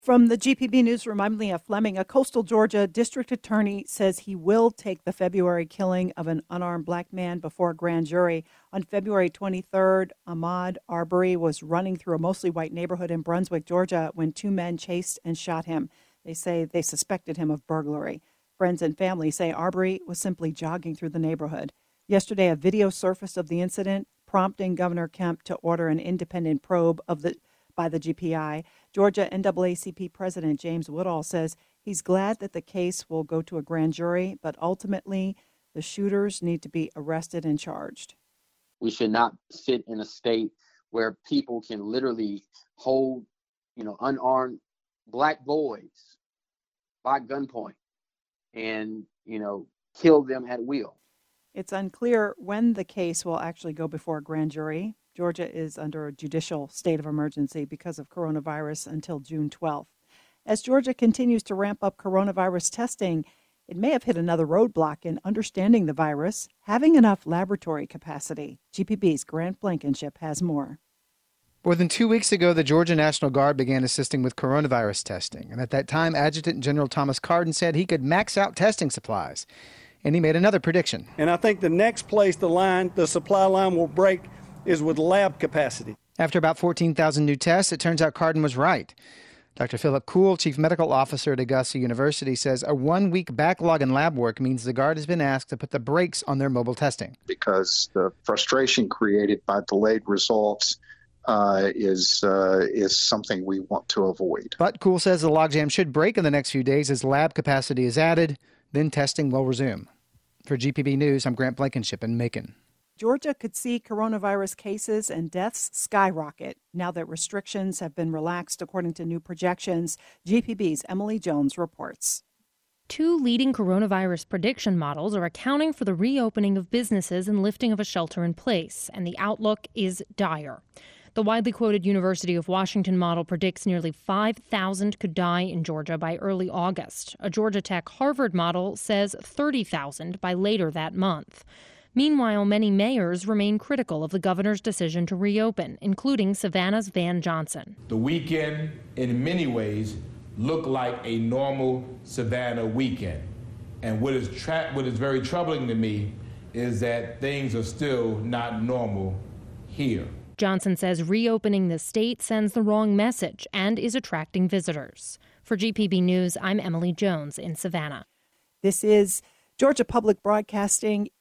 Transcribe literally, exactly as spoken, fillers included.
From the G P B newsroom, I'm Leah Fleming. A coastal Georgia district attorney says he will take the February killing of an unarmed black man before a grand jury. On February twenty-third, Ahmaud Arbery was running through a mostly white neighborhood in Brunswick, Georgia, when two men chased and shot him. They say they suspected him of burglary. Friends and family say Arbery was simply jogging through the neighborhood. Yesterday, a video surfaced of the incident, prompting Governor Kemp to order an independent probe of the by the G P I. Georgia N double A C P President James Woodall says he's glad that the case will go to a grand jury, but ultimately the shooters need to be arrested and charged. We should not sit in a state where people can literally hold, you know, unarmed black boys by gunpoint and, you know, kill them at will. It's unclear when the case will actually go before a grand jury. Georgia is under a judicial state of emergency because of coronavirus until June twelfth. As Georgia continues to ramp up coronavirus testing, it may have hit another roadblock in understanding the virus, having enough laboratory capacity. G P B's Grant Blankenship has more. More than two weeks ago, the Georgia National Guard began assisting with coronavirus testing. And at that time, Adjutant General Thomas Cardin said he could max out testing supplies. And he made another prediction. And I think the next place the line, the supply line will break is with lab capacity. After about fourteen thousand new tests, it turns out Cardin was right. Doctor Philip Kuhl, Chief Medical Officer at Augusta University, says a one-week backlog in lab work means the Guard has been asked to put the brakes on their mobile testing. Because the frustration created by delayed results uh, is uh, is something we want to avoid. But Kuhl says the logjam should break in the next few days as lab capacity is added, then testing will resume. For G P B News, I'm Grant Blankenship in Macon. Georgia could see coronavirus cases and deaths skyrocket now that restrictions have been relaxed, according to new projections. G P B's Emily Jones reports. Two leading coronavirus prediction models are accounting for the reopening of businesses and lifting of a shelter in place, and the outlook is dire. The widely quoted University of Washington model predicts nearly five thousand could die in Georgia by early August. A Georgia Tech Harvard model says thirty thousand by later that month. Meanwhile, many mayors remain critical of the governor's decision to reopen, including Savannah's Van Johnson. The weekend, in many ways, looked like a normal Savannah weekend. And what is, tra- what is very troubling to me is that things are still not normal here. Johnson says reopening the state sends the wrong message and is attracting visitors. For G P B News, I'm Emily Jones in Savannah. This is Georgia Public Broadcasting.